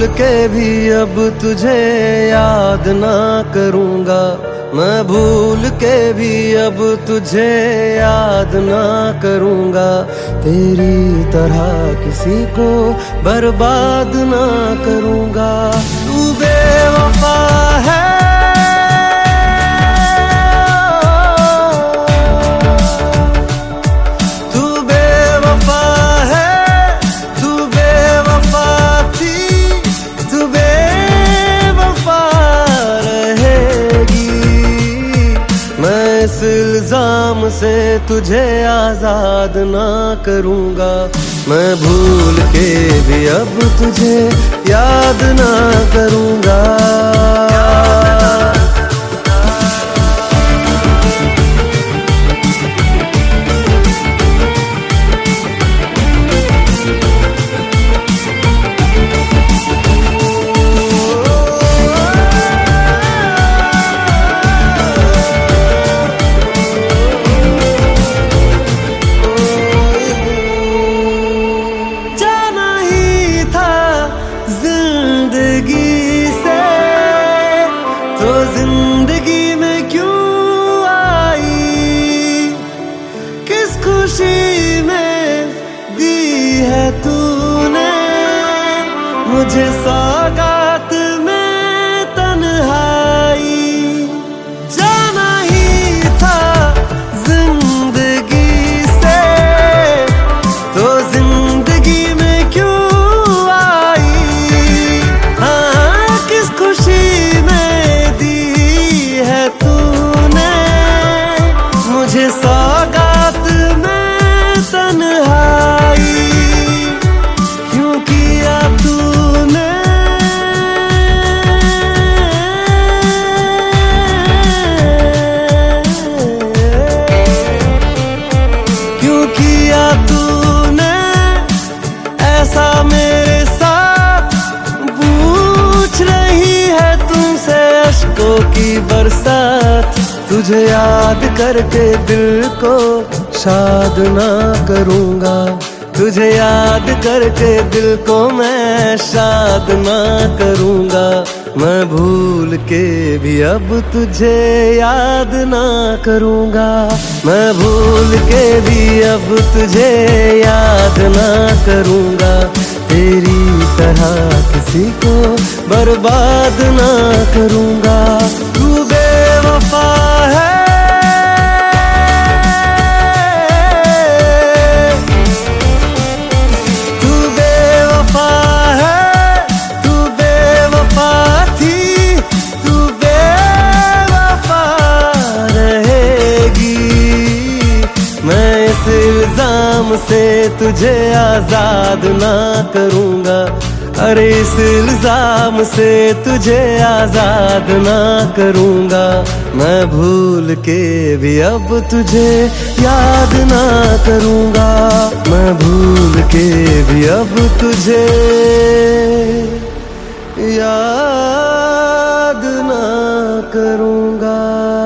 भूल के भी अब तुझे याद ना करूँगा, मैं भूल के भी अब तुझे याद ना करूँगा। तेरी तरह किसी को बर्बाद ना करूँगा। तू बेवफा है, इस इल्जाम से तुझे आजाद ना करूँगा, मैं भूल के भी अब तुझे याद ना करूँगा। तो जिंदगी में क्यों आई, किस खुशी में दी है तूने मुझे सौगात में तन्हाई। जाना ही था जिंदगी से, तो जिंदगी में क्यों आई। हाँ, किस खुशी मुझे सौगात में तन्हाई, क्यों किया तूने। क्यों किया तूने ऐसा मेरे साथ, पूछ रही है तुमसे अश्कों की बरसात। तुझे याद करके दिल को शाद ना करूँगा, तुझे याद करके दिल को मैं शाद ना करूँगा। मैं भूल के भी अब तुझे याद ना करूँगा, मैं भूल के भी अब तुझे याद ना करूँगा। तेरी तरह किसी को बर्बाद ना करूँगा। तू बेवफा है, तू बेवफा है, तू बेवफा थी, तू बेवफा रहेगी। मैं इस इल्जाम से तुझे आजाद ना करूँगा, अरे इस इल्जाम से तुझे आजाद ना करूँगा। मैं भूल के भी अब तुझे याद ना करूँगा, मैं भूल के भी अब तुझे याद ना करूँगा।